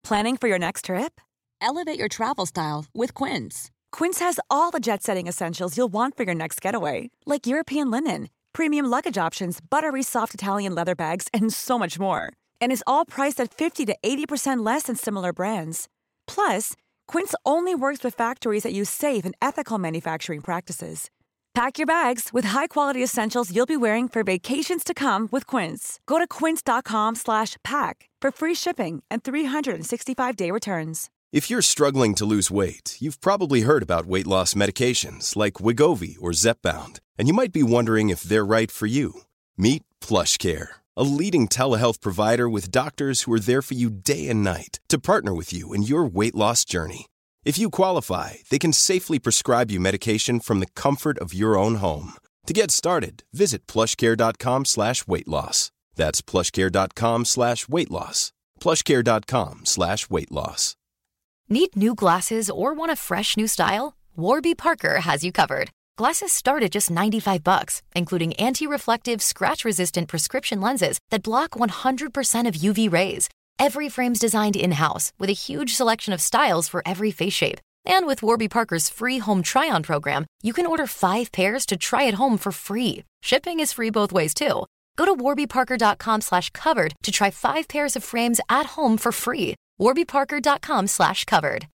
Planning for your next trip? Elevate your travel style with Quince. Quince has all the jet-setting essentials you'll want for your next getaway, like European linen, premium luggage options, buttery soft Italian leather bags, and so much more. And is all priced at 50 to 80% less than similar brands. Plus, Quince only works with factories that use safe and ethical manufacturing practices. Pack your bags with high-quality essentials you'll be wearing for vacations to come with Quince. Go to quince.com/pack for free shipping and 365-day returns. If you're struggling to lose weight, you've probably heard about weight loss medications like Wegovy or Zepbound, and you might be wondering if they're right for you. Meet PlushCare, a leading telehealth provider with doctors who are there for you day and night to partner with you in your weight loss journey. If you qualify, they can safely prescribe you medication from the comfort of your own home. To get started, visit plushcare.com/weightloss. That's plushcare.com/weightloss. plushcare.com/weightloss. Need new glasses or want a fresh new style? Warby Parker has you covered. Glasses start at just $95, including anti-reflective, scratch-resistant prescription lenses that block 100% of UV rays. Every frame's designed in-house with a huge selection of styles for every face shape. And with Warby Parker's free home try-on program, you can order 5 pairs to try at home for free. Shipping is free both ways, too. Go to warbyparker.com/covered to try 5 pairs of frames at home for free. warbyparker.com/covered.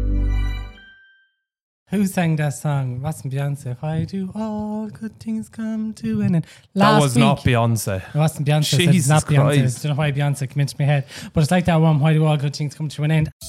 Who sang that song? Wasn't Beyonce? Why do all good things come to an end? That was not Beyonce. It wasn't Beyonce. Jesus it's not Beyonce. Christ. I don't know why Beyonce came into my head. But it's like that one, why do all good things come to an end?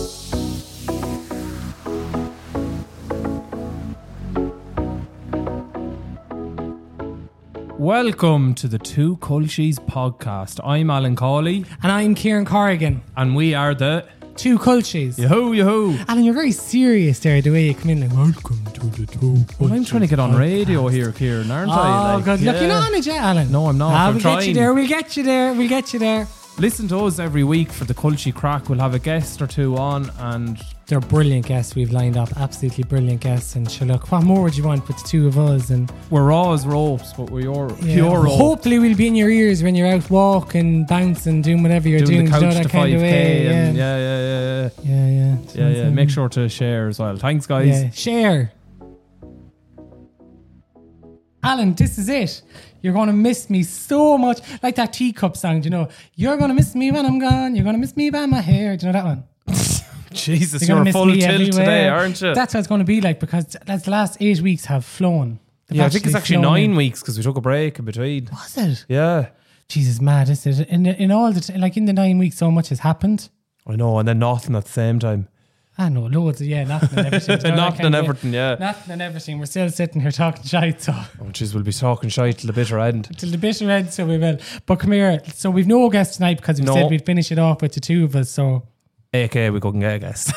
Welcome to the Two Culchies podcast. I'm Alan Cawley. And I'm Kieran Corrigan. And we are the Two Culchies. Yahoo, yahoo. Alan, you're very serious there, the way you come in like, welcome to the Two Culchies. Well, I'm trying to get on radio here, Kieran, aren't I? Oh, God. Look, you're not on it yet, Alan. No, I'm not. I'm we'll trying. get you there. We'll get you there. We'll get you there. Listen to us every week for the Culchie Crack. We'll have a guest or two on, and they're brilliant guests we've lined up. Absolutely brilliant guests. And sure, look, what more would you want with the two of us? And we're raw as ropes, but we're pure rope. Hopefully we'll be in your ears when you're out walking, bouncing, doing whatever you're doing. The couch you know, that to kind 5K of way. Yeah. Make sure to share as well. Thanks, guys. Yeah. Share. Alan, this is it. You're going to miss me so much. Like that teacup song, you know. You're going to miss me when I'm gone. You're going to miss me by my hair. Do you know that one? Jesus, you're full tilt today, aren't you? That's what it's going to be like, because as the last 8 weeks have flown. I think it's actually 9 weeks because we took a break in between. Was it? Yeah. Jesus, mad, is it? In all the in the 9 weeks, so much has happened. I know, and then nothing at the same time. I know, loads of, nothing and everything. Nothing and everything, Nothing and everything. We're still sitting here talking shite, so. Oh, jeez, we'll be talking shite till the bitter end. Till the bitter end, so we will. But come here, so we've no guest tonight because we said we'd finish it off with the two of us, so. AKA, we couldn't get a guest.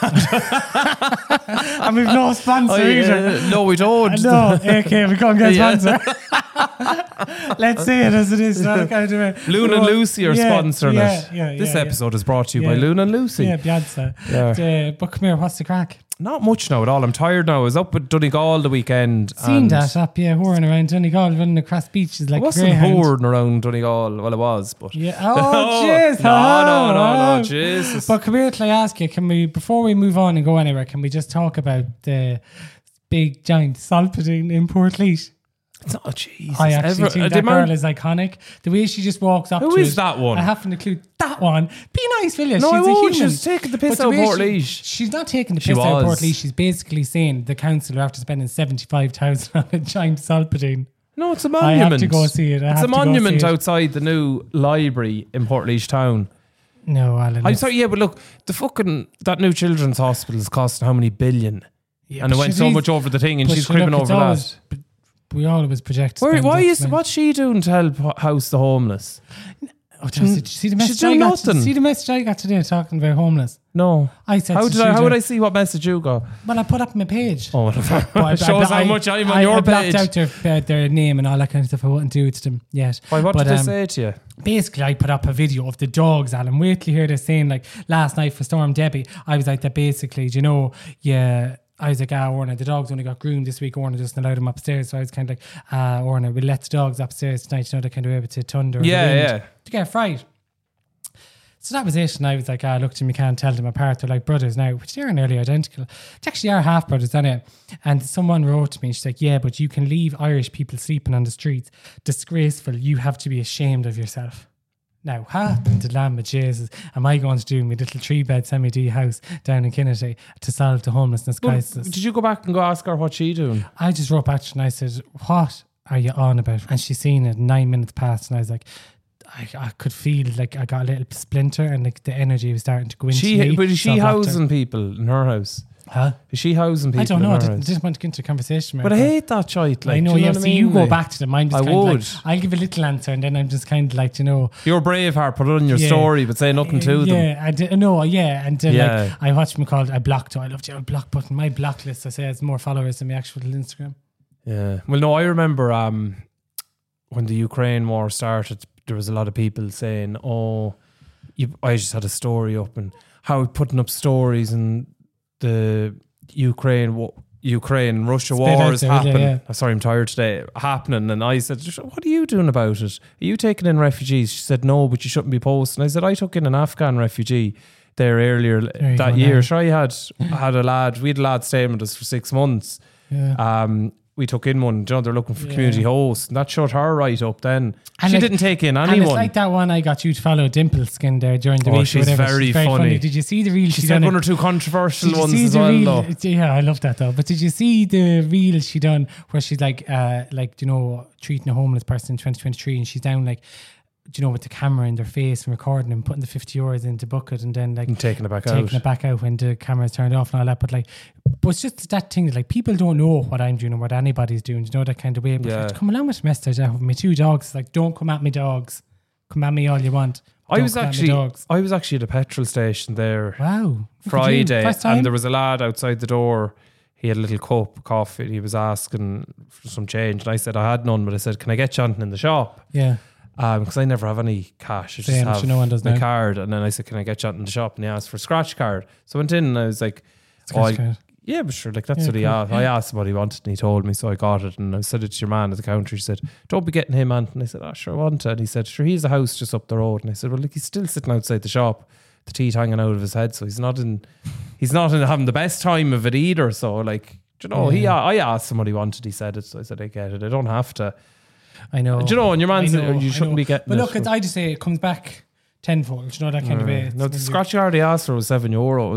And we've no sponsor either. No, we don't. No, AKA, we couldn't get a sponsor. Let's say it as it is. Loon and Lucy are sponsoring it. This episode is brought to you by Loon and Lucy. Yeah, Beyonce. But come here, what's the crack? Not much now at all. I'm tired now. I was up at Donegal the weekend. Seen that up, whoring around Donegal, running across beaches like a greyhound. I wasn't whoring around Donegal. Well, I was, but... Yeah. Oh, jeez. No, Jesus. But come here, can I ask you, before we move on and go anywhere, can we just talk about the big, giant salt pudding in Portlaoise? It's not, Jesus. I actually think that girl is iconic. The way she just walks up Who to is that one? I haven't a clue. That one. Be nice, will you? No, she's I won't. a human. She's taking the piss out of Portlaoise. She's not taking the piss out of Portlaoise. She's basically saying the council are after spending 75,000 on a giant salt pudding. No, it's a monument. I have to go see it. It's a monument outside the new library in Portlaoise town. No, Alan. I'm sorry, but look, that new children's hospital is costing how many billion? Yeah, and it went so much over the thing, and she's cribbing over that. We always project. What's she doing to help house the homeless? Oh, did you see the message? She's doing nothing. See the message I got today talking about homeless? No. I said. How would I see what message you got? Well, I put up my page. Oh, whatever. Shows how much I'm on your page. I blocked out their name and all that kind of stuff. I wouldn't do it to them yet. Why? What did they say to you? Basically, I put up a video of the dogs, Alan. Wait till you hear this saying, like, last night for Storm Debbie, I was like that basically, I was like, Orna, the dogs only got groomed this week. Orna just allowed them upstairs. So I was kind of like, Orna, we'll let the dogs upstairs tonight. They're kind of able to thunder. To get a fright. So that was it. And I was like, look to me, can't tell them apart. They're like brothers now, which they are nearly identical. They actually are half brothers, anyway. And someone wrote to me, she's like, yeah, but you can leave Irish people sleeping on the streets. Disgraceful. You have to be ashamed of yourself. Now, the Lamb of Jesus, am I going to do my little 3-bed semi-D house down in Kinnity to solve the homelessness crisis? Did you go back and go ask her what she doing? I just wrote back to her and I said, what are you on about? And she seen it 9 minutes past and I was like, I could feel like I got a little splinter and like the energy was starting to go into me. But is she housing people in her house? Huh? Is she housing people? I don't know. I didn't want to get into a conversation. But I hate that shite. Like, I know. Yeah, see, you go back to them. I'm just I kind would. of like, I'll give a little answer, and then I'm just kind of like, you're Braveheart. Put it on your story, but say nothing to them. Yeah, and like I watched me called. I blocked. I loved your block button. My block list. I say has more followers than my actual Instagram. Yeah. Well, no, I remember when the Ukraine war started, there was a lot of people saying, I just had a story up and how putting up stories and the Ukraine-Russia war is happening. Yeah. Sorry, I'm tired today. Happening. And I said, what are you doing about it? Are you taking in refugees? She said, no, but you shouldn't be posting. I said, I took in an Afghan refugee there earlier that year. Now. Sure, I had a lad, we had a lad staying with us for 6 months. Yeah. We took in one, they're looking for community hosts, and that shut her right up then. And she didn't take in anyone. And it's like that one I got you to follow, Dimple Skin there during the week. She's very funny. Did you see the reel? She said one or two controversial ones as well, though. Yeah, I love that though. But did you see the reel she done where she's like treating a homeless person in 2023 and she's down like, with the camera in their face and recording and putting the €50 into bucket and then like and taking it back out when the camera's turned off and all that. But it's just that thing that like people don't know what I'm doing or what anybody's doing, that kind of way. But come along with a message out of my 2 dogs. Like, don't come at me, dogs. Come at me all you want. I was actually at a petrol station there. Wow. Friday, and there was a lad outside the door. He had a little cup of coffee. He was asking for some change, and I said I had none, but I said, can I get something in the shop? Yeah. Because I never have any cash. I just have my card. And then I said, can I get you out in the shop? And he asked for a scratch card. So I went in and I was like, yeah, but sure, like that's what he asked. I asked him what he wanted and he told me, so I got it. And I said it to your man at the counter. He said, don't be getting him, Ant. And I said, sure, I want it. And he said, sure, he's a house just up the road. And I said, well, look, he's still sitting outside the shop, the teeth hanging out of his head. So he's not in having the best time of it either. So like, I asked him what he wanted. He said it. So I said, I get it. I don't have to. I know. And your man said you shouldn't be getting it. But look, I just say it comes back tenfold, that kind of way. No, the scratch card he asked for was €7.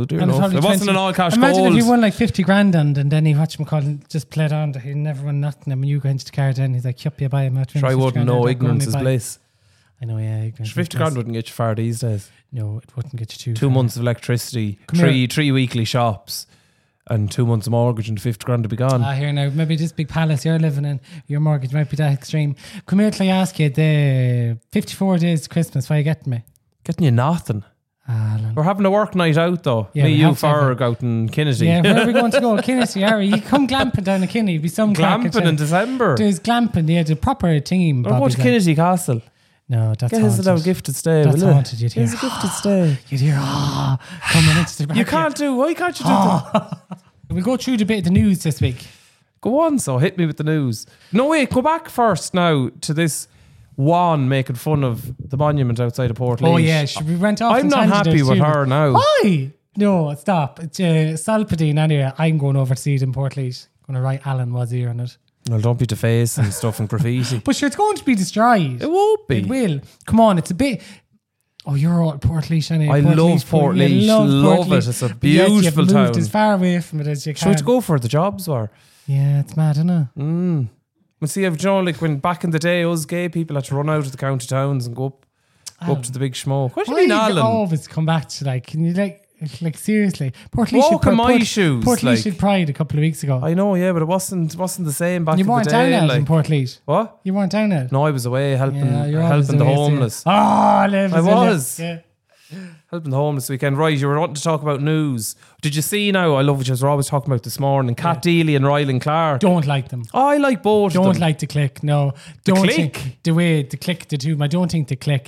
It wasn't an all cash gold. Imagine if you won like 50 grand and then he watched him call and just played on that he never won nothing, and when you go into the card then he's like, yup, you buy him out. Sure, I wouldn't know, ignorance is bliss. I know, yeah. 50 grand wouldn't get you far these days. No, it wouldn't get you 2 months of electricity, three weekly shops, and 2 months of mortgage and 50 grand to be gone. Here now, maybe this big palace you're living in, your mortgage might be that extreme. Come here till I ask you, the 54 days to Christmas, what are you getting me? Getting you nothing. We're having a work night out though. Yeah, me, you, Farrag out in Kinnity. Yeah, where are we going to go? Kinnity, are we? You come glamping down to Kinnity. Be some glamping in December. There's glamping, the proper team. Or go to Kinnity Castle. No, that's haunted. Get us a little gifted stay. That's haunted. You'd hear. It's a gifted stay. You'd hear, coming into the back. You can't do. Why can't you do that? We'll go through the bit of the news this week. Go on, so hit me with the news. No, wait, go back first now to this Juan making fun of the monument outside of Portlaoise. Oh yeah, we went off. I'm not happy with her now. Why? No, stop. It's Salpadine anyway. I'm going over to see it in Portlaoise. Going to write Alan was here on it. Well, don't be defacing stuff and graffiti. But sure, it's going to be destroyed. It won't be. It will. Come on, it's a bit... Oh, you're all Portlaoise anyway. I love Portlaoise. Love it. It's a beautiful town. Moved as far away from it as you can. Sure, to go for the jobs were. Yeah, it's mad, isn't it? Well, see, like when back in the day, us gay people had to run out of the county towns and go up to the big schmo. What do you mean, Alan? Always come back to can you like seriously? Portlaoise walk in my shoes. Portlaoise had Pride a couple of weeks ago. I know, yeah, but it wasn't the same back in the day. You weren't down in Portlaoise. What? You weren't down there? No, I was away helping the homeless. I was. Yeah. Helping the homeless weekend. Right, you were wanting to talk about news. Did you see now? I love what you were always talking about this morning. Kat Deely and Rylan Clark. Don't like them. I like both. Don't like the Click. No. The don't Click? Think the way the Click, the two. I don't think the Click.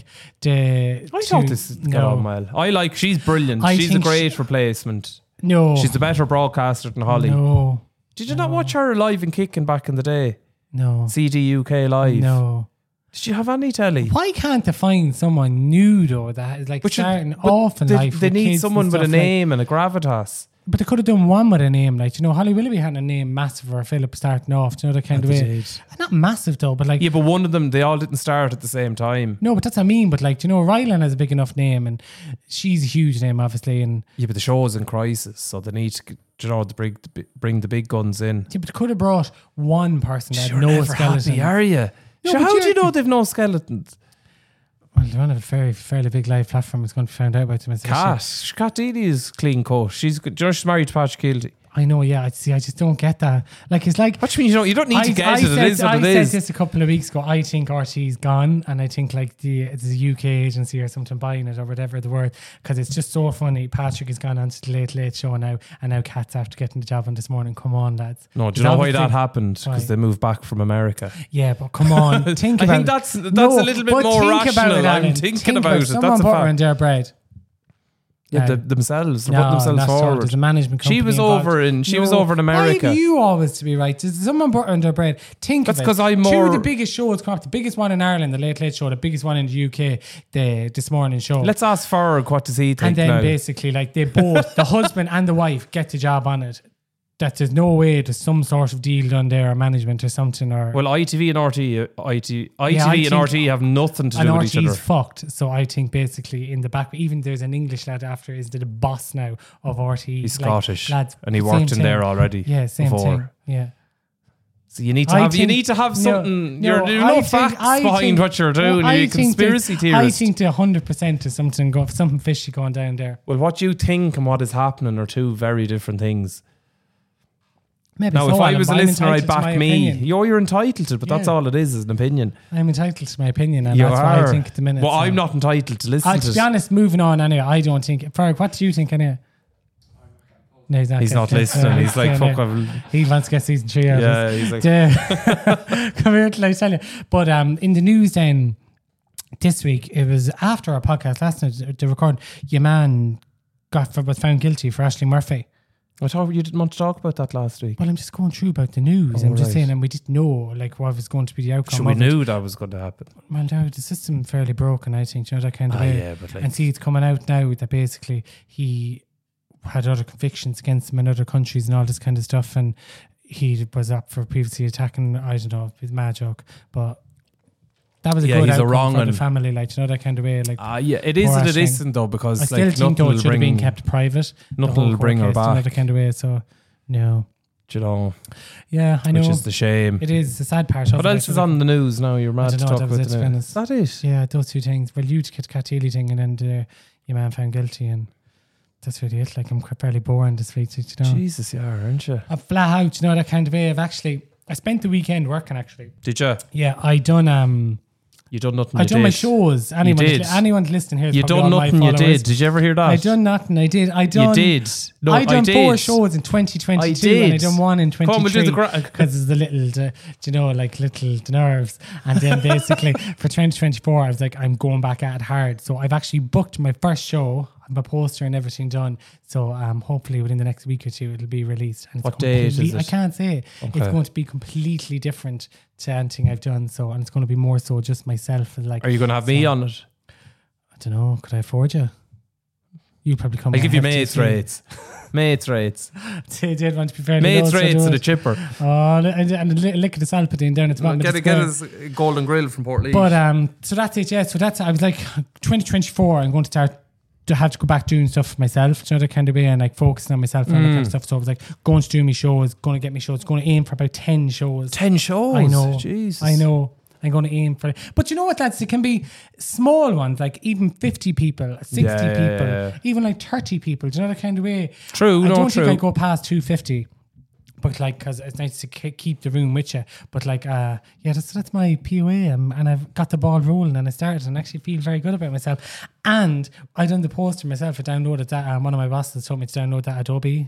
I thought this got on well. She's brilliant. She's a great replacement. No. She's a better broadcaster than Holly. No. Did you not watch her live and kicking back in the day? No. CD UK live. No. Did you have any telly? Why can't they find someone new though that is like starting off in life? They need someone with a name and a gravitas. But they could have done one with a name, like, you know, Holly Willoughby had a name massive for Philip starting off, you know, that kind of way. Not massive though, but like... Yeah, but one of them, they all didn't start at the same time. No, but that's what I mean, but like, you know, Rylan has a big enough name and she's a huge name, obviously. And yeah, but the show is in crisis, so they need to, you know, bring the big guns in. Yeah, but they could have brought one person that had no skeleton. Happy, are you? No, so how do you know they've no skeletons? Well, they're on a fairly big live platform. It's going to be found out about them. Kat Deely is clean cut. She's married to Patrick Kielty. I know, yeah. I just don't get that. Like, it's like... What do you mean you don't need to get it? It is what it is. I said this a couple of weeks ago. I think RT's gone, and I think like it's a UK agency or something buying it or whatever the word, because it's just so funny. Patrick has gone on to the Late Late Show now, and now Kat's after getting the job on This Morning. Come on, lads. No, do you know why that happened? Because they moved back from America. Yeah, but come on. Think about it. I think that's a little bit more rational. I'm thinking about it. Someone put her in their bread. Yeah, themselves. They're putting themselves forward. There's a management company. She was over in America. Why do you always to be right? Does someone butter under bread? Think that's of it. That's because I'm more... Two of the biggest shows come up. The biggest one in Ireland, the Late Late Show. The biggest one in the UK, the This Morning Show. Let's ask Ferg, what does he think And then now? basically, like, they both, the husband and the wife, get the job on it. That there's no way there's some sort of deal done there or management or something. Or well, ITV and RT have nothing to do with each other. RT's fucked. So I think basically in the back, even there's an English lad after is the boss now of RT. He's Scottish, lads, and he worked in there already. Yeah, same before. Thing. Yeah. So you need to have something. There's no facts behind what you're doing. You're conspiracy theorist. I think the 100% is something fishy going down there. Well, what you think and what is happening are two very different things. Maybe now, so, if I was a listener, I'd back me. Opinion. You're entitled to it, but that's all it is an opinion. I'm entitled to my opinion, and that's what I think at the minute. Well, so. I'm not entitled to listen to it. To be honest, moving on anyway, I don't think... Ferg, what do you think anyway? No, he's not listening. He's like, fuck off. He wants to get season 3 out. Yeah, he's like... Come here till I tell you. But in the news then, this week, it was after our podcast last night, the record, your man was found guilty for Ashling Murphy. I thought you didn't want to talk about that last week. Well, I'm just going through about the news. I'm just saying, and we didn't know like what was going to be the outcome. So we knew that was going to happen. Well, now the system fairly broken, I think. You know, that kind of way. Yeah, but like, and see, it's coming out now that basically he had other convictions against him in other countries and all this kind of stuff, and he was up for previously attacking. I don't know, it's a mad joke, but. That was a good outcome for the family, like, you know, that kind of way. Like, yeah, it is and it isn't though, because I still think though it should have been kept private. Nothing will bring her back. You know, that kind of way, so no. Do you know? Yeah, I know. Which is the shame. It is the sad part. What else is on the news now? You're mad to talk about the news. Is that it? Yeah, those two things. Well, you get the Kat Deely thing, and then your man found guilty, and that's really it. Like, I'm fairly boring this week, you know. Jesus, yeah, aren't you? I'm flat out, you know, that kind of way. I spent the weekend working actually. Did you? Yeah, I done You done nothing. I done my shows. Anyone's listening here. You done nothing. You did. Did you ever hear that? I done nothing. I did. You did. No, I done 4 shows in 2022, I did. and I done one in 2023 because it's the little, you know, like little nerves. And then basically for 2024, I was like, I'm going back at it hard. So I've actually booked my first show. My poster and everything done. So hopefully within the next week or two it'll be released. And what day is it? I can't say. Okay. It's going to be completely different to anything I've done. So, and it's going to be more so just myself. And like, are you going to have me on it? I don't know. Could I afford you? You probably come. I give you mates rates. Mates rates. They did want to be fairly mates low, rates and a chipper. Oh, and a lick of the Salpadine down at the bottom. Get his Golden Grill from Port Leash. But so that's it. Yeah. So that's, I was like 2024. I'm going to start to have to go back doing stuff for myself, you know, that kind of way, and like focusing on myself and that kind of stuff. So I was like, going to do me shows, going to get me shows, going to aim for about 10 shows. 10 shows? I know. Jesus. I know. I'm going to aim for it. But you know what, lads? It can be small ones, like even 50 people, 60 people, even like 30 people, do you know, that kind of way. True, I don't think I go past 250. But like, because it's nice to keep the room with you. But like, that's my POA, and I've got the ball rolling, and I started, and actually feel very good about myself. And I done the poster myself. I downloaded that. One of my bosses told me to download that Adobe.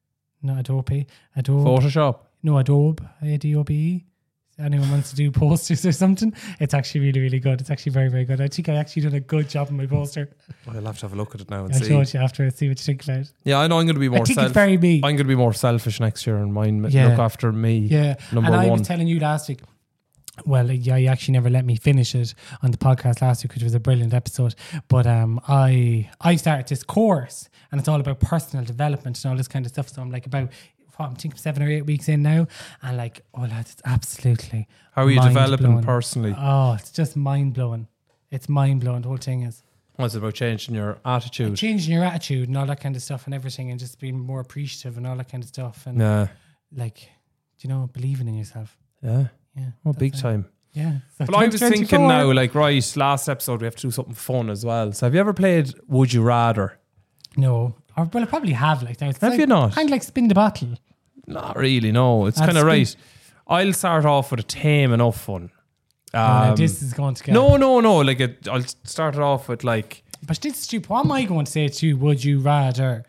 Photoshop. No, Adobe. ADOBE. Anyone wants to do posters or something, it's actually really, really good. It's actually very, very good. I think I actually done a good job on my poster. Well, I'll have to have a look at it now and I'll see. show it you after and see what you think about it. Yeah, I know I'm going to be more it's very me. I'm going to be more selfish next year and look after me. Yeah. Number one. I was telling you last week, Well, yeah, you actually never let me finish it on the podcast last week, which was a brilliant episode. But I started this course, and it's all about personal development and all this kind of stuff. So I'm like about, I'm thinking 7 or 8 weeks in now, and like, oh lads, it's absolutely. How are you developing personally? Oh, it's just mind blowing. It's mind blowing. The whole thing is. What's it about changing your attitude? Changing your attitude and all that kind of stuff and everything, and just being more appreciative and all that kind of stuff. And like, you know, believing in yourself. Yeah. Yeah. Oh, big time. Yeah. So well, I was thinking now, like, right, last episode we have to do something fun as well. So have you ever played Would You Rather? No. Or, well, I probably have. Like, now. Have you not? Kind of like Spin the Bottle. Not really, no. It's kind of right. I'll start off with a tame enough one. This is going to get... No. Like, I'll start it off with, like... But this is stupid. What am I going to say to you? Would you rather?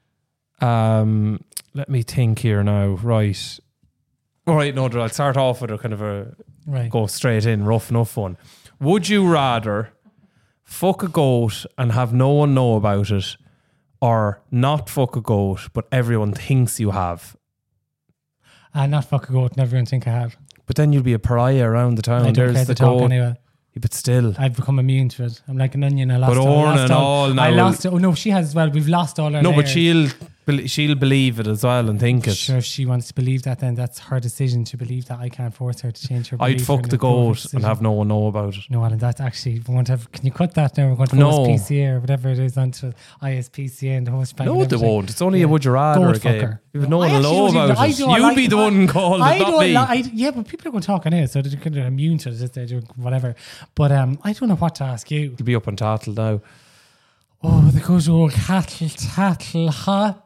Let me think here now. Right. All right, no, I'll start off with a kind of a... Right. Go straight in, rough enough one. Would you rather fuck a goat and have no one know about it, or not fuck a goat but everyone thinks you have? Not fuck a goat and everyone think I have. But then you'll be a pariah around the town. I don't There's care the to talk goat. anyway. Yeah, but still. I've become immune to it. I'm like an onion. I lost but all. I lost it. Oh no, she has as well. We've lost all our No, layers. but she'll believe it as well and think it. Sure, if she wants to believe that, then that's her decision to believe that. I can't force her to change her belief. I'd fuck the goat and have no one know about it. No, Alan, that's actually, we won't have, can you cut that now? We're going to PCA or whatever it is onto ISPCA and the host bank. No, they won't. It's only a would you rather game. You've no one to know about it. You'll be the one called, not me. Yeah, but people are going to talk on it, so they're kind of immune to it. They're doing whatever. But I don't know what to ask you. You'll be up on tattle now. Oh, the good old tattle, ha.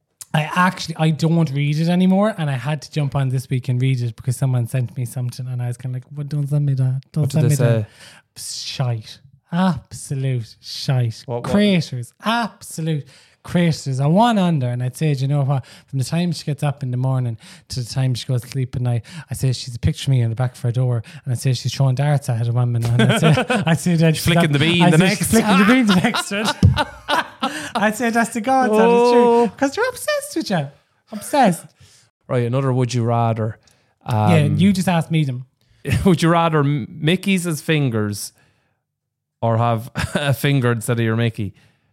I don't read it anymore, and I had to jump on this week and read it because someone sent me something, and I was kind of like, "Well, don't send me that. Don't send me that." Shite, absolute shite. Craters, absolute craters. I want under, and I'd say, do you know what? From the time she gets up in the morning to the time she goes to sleep at night, I say she's a picture of me in the back of her door, and I say she's throwing darts at a woman, and I say that flicking the bean the next, flicking the bean the next one. I'd say that's the God, that is true. Because they're obsessed with you. Obsessed. Right, another would you rather. Yeah, you just asked me them. Would you rather Mickey's as fingers or have a finger instead of your Mickey?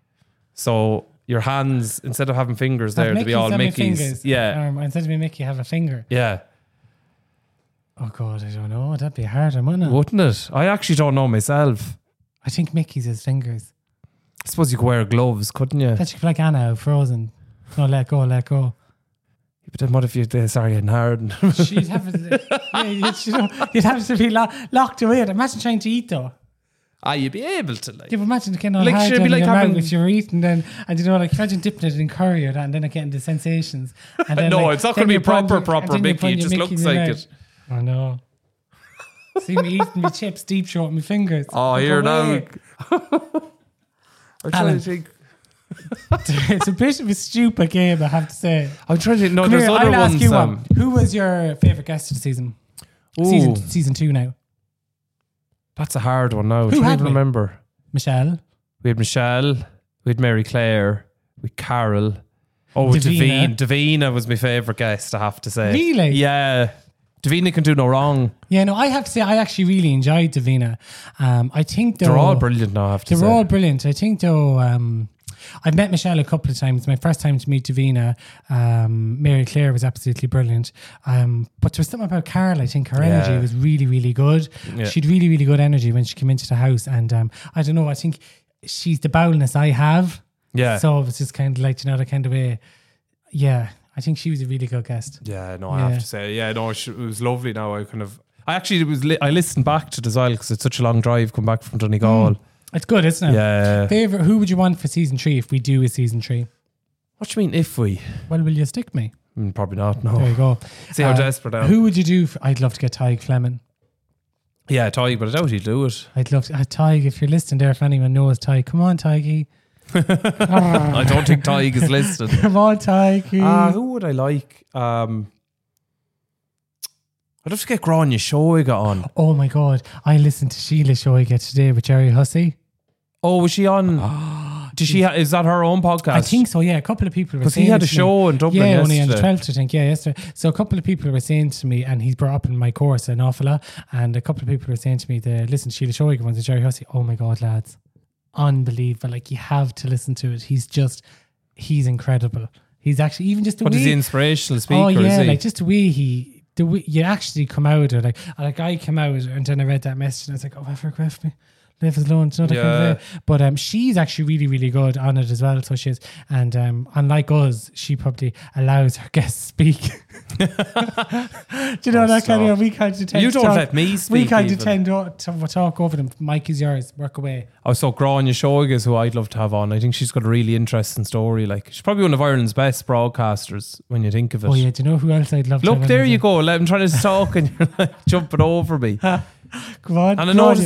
So your hands, instead of having fingers there, to be all Mickey's. Fingers. Yeah. Instead of me Mickey, have a finger. Yeah. Oh God, I don't know. That'd be hard, wouldn't it? Wouldn't it? I actually don't know myself. I think Mickey's his fingers. I suppose you could wear gloves, couldn't you? That you could like Anna, Frozen. No, let go. But then what if you start getting hard? You'd have to be locked away. Imagine trying to eat though. You'd be able to like. Yeah, but imagine getting all hard in your mouth if you're eating then, and you know, like imagine dipping it in curry or that, and then getting the sensations. And then, no, it's not going to be proper Mickey. It just looks like it. I know. See me eating my chips, deep throat my fingers. Oh, here now. I'm trying to think. It's a bit of a stupid game, I have to say. I'm trying to. No, there's other ones. Ask you one. Who was your favourite guest of the season? Season 2 now. That's a hard one now. I can't even remember. Michelle. We had Michelle. We had Mary Claire. We had Carol. Oh, Davina. Davina was my favourite guest, I have to say. Really? Yeah. Davina can do no wrong. Yeah, no, I have to say I actually really enjoyed Davina. I think though, they're all brilliant now, I have to say. They're all brilliant. I think though, I've met Michelle a couple of times. My first time to meet Davina, Mary Claire was absolutely brilliant. But there was something about Carol, I think her energy was really, really good. Yeah. She had really, really good energy when she came into the house. And I don't know, I think she's the bowelness I have. Yeah. So it's just kind of like, you know, the kind of way, yeah. I think she was a really good guest. Yeah, no, I have to say. Yeah, no, it was lovely now. I listened back to it as well because it's such a long drive come back from Donegal. It's good, isn't it? Yeah. Favourite, who would you want for season 3 if we do a season 3? What do you mean if we? Well, will you stick me? Probably not, no. There you go. See how desperate I am. Who would you do? I'd love to get Tyg Fleming. Yeah, Tyg, but I doubt he'd do it. I'd love to. Tyg, if you're listening there, if anyone knows Tyg, come on, Tygy. I don't think Tyg is listed. Come on, Tygy. Who would I like? I'd love to get Grania Shoiga on. Oh my God. I listened to Sheila Shoiga today with Jerry Hussey. Oh, was she on? Did she? Is that her own podcast? I think so. Yeah, a couple of people were saying. Because he had a show in Dublin yesterday. Only on the 12th, I think. Yeah, yesterday. So a couple of people were saying to me, and he's brought up in my course an awful lot. And a couple of people were saying to me, listen to Sheila Shoigan ones, the Jerry Hussey. Oh my God, lads, unbelievable! Like you have to listen to it. He's incredible. He's actually even just the way. What is the inspirational speaker? Oh yeah, is he? like just the way you actually come out of like I came out and then I read that message and I was like, oh, I forgot me. Leave us alone. But she's actually really, really good on it as well. So she is. And unlike us, she probably allows her guests to speak. Do you know that kind of? We kind of tend you don't let me speak. We kind of tend to talk over them. Mike is yours. Work away. Oh, so Gráinne Shoigan is who I'd love to have on. I think she's got a really interesting story. Like she's probably one of Ireland's best broadcasters when you think of it. Oh yeah, do you know who else I'd love to have? Look, there you go. I'm trying to talk and you're like jumping over me. Come on. And I noticed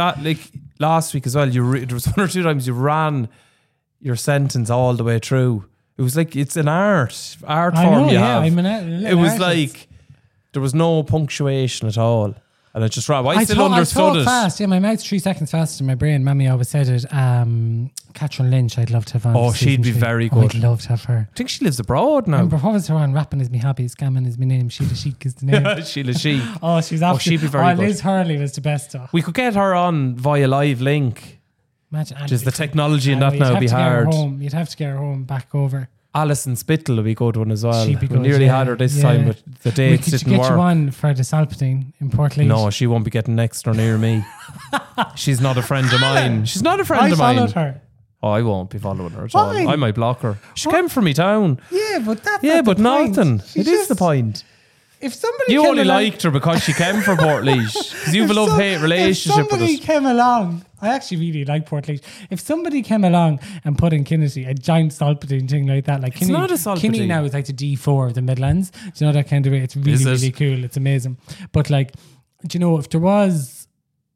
last week as well, there was one or two times you ran your sentence all the way through. It was like it's an art form you have. It was artist. Like there was no punctuation at all. And it just ran. I still understood it. Fast. Yeah, my mouth's 3 seconds faster than my brain. Mammy always said it. Catherine Lynch, I'd love to have on. Oh, she'd be very good. I'd love to have her. I think she lives abroad now. Remember, what was her on? Rapping is me hobby, scamming is my name, Sheila Chic is the name. Sheila Chic. Oh, she's absolutely. She'd be very good. Liz Hurley was the best stuff. We could get her on via live link. Imagine. Just the technology in that now would be hard. You'd have to get her home, back over. Alison Spittle would be a good one as well. She'd be good, we nearly had her this time, but the dates didn't work. Could you get you on for the Salpatine in Portlaoise? No, she won't be getting next or near me. She's not a friend of mine. She's not a friend of mine. I followed her. Oh, I won't be following her at all. I might block her. She came from me town. Yeah, but that's nothing. It is the point. If somebody you only liked her because she came from Portlaoise, because you have a love-hate relationship with us. If somebody came along, I actually really like Portlaoise. If somebody came along and put in Kinnity, a giant Salpatine thing like that, like it's not a Salpatine. Kinney now is like the D4 of the Midlands. Do you know that kind of way? It's really, really cool. It's amazing. But like, do you know, if there is